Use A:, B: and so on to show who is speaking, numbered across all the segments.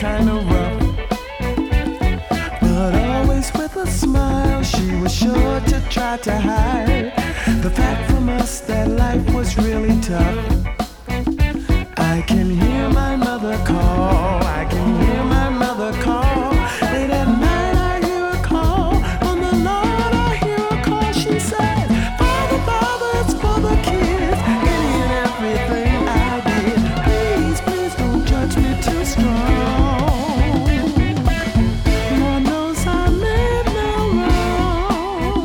A: kind of rough. But always with a smile, she was sure to try to hide the fact from us that life was really tough. I can hear my mother call, I can hear my mother call. Late at night I hear a call, on the Lord I hear a call. She said, Father, Father, it's for the kids. Any and everything I did, please, please don't judge me too strong. Lord knows I made no wrong.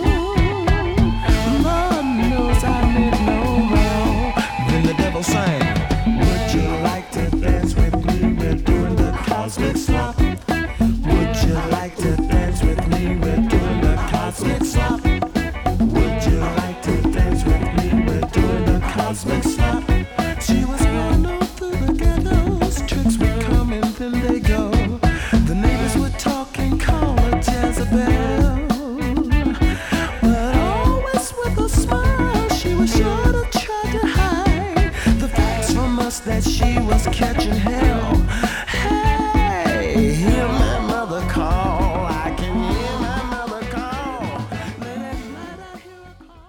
A: Lord knows I made no wrong. Then the devil sang, would you like to dance with me? We're doing the cosmic slop. Would you like to dance with me? We're doing the cosmic slop. Would you like to dance with me? We're doing the cosmic slop. She was going all through the ghettos. Tricks would come and then they go. The neighbors would talk and call her Jezebel. But always with a smile, she was sure to try to hide the facts from us that she was catching hell. Hey, hear my mother call. I can hear my mother call. Late at night I hear her call.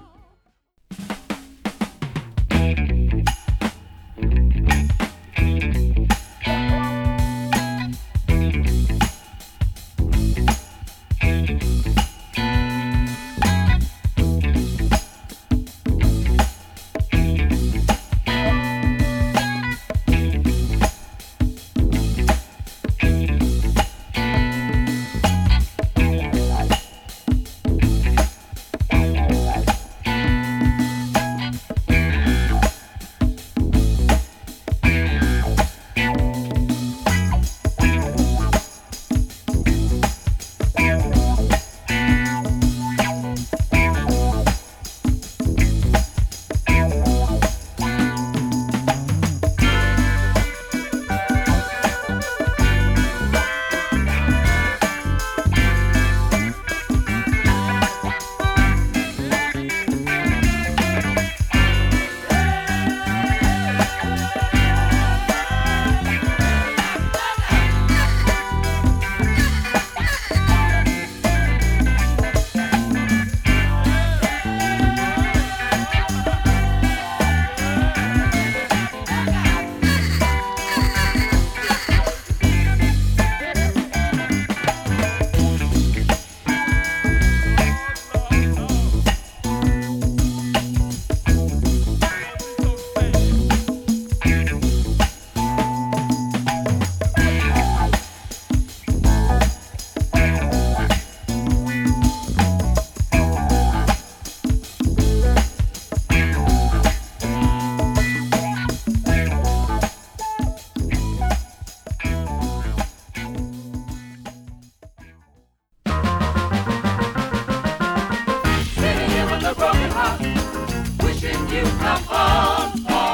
B: Sitting here with a broken heart, wishing you come home.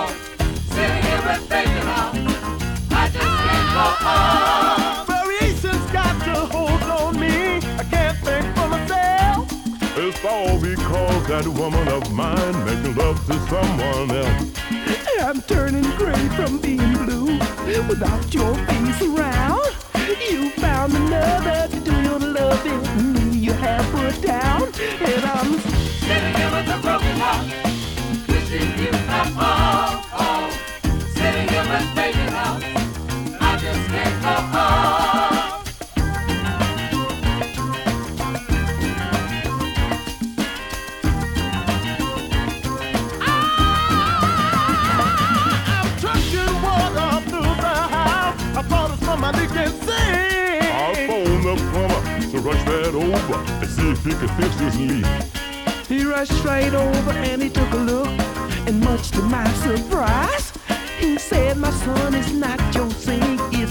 B: Sitting here with vacant heart, I just can't go on.
A: Variations got to hold on me. I can't think for myself.
C: It's all because that woman of mine making love to someone else.
A: I'm turning gray from being blue without your face around. You found another to do your loving. You have put down, and I'm
B: Sitting here with a broken heart, wishing you come home. Sitting here with vacant heart, I just can't go on.
A: I'm trucking water through the house. I thought somebody can sing.
C: I'll phone the plumber to rush that over and see if he can fix this leak.
A: He rushed right over and he took a look, and much to my surprise, he said, my son, it's not your sink,